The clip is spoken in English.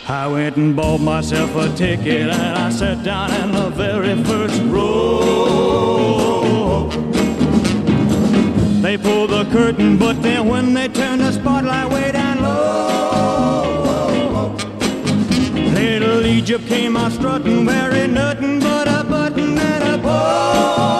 I went and bought myself a ticket and I sat down in the very first row. They pulled the curtain, but then when they turned the spotlight way down low, little Egypt came out strutting, wearing nothing but a button and a bow.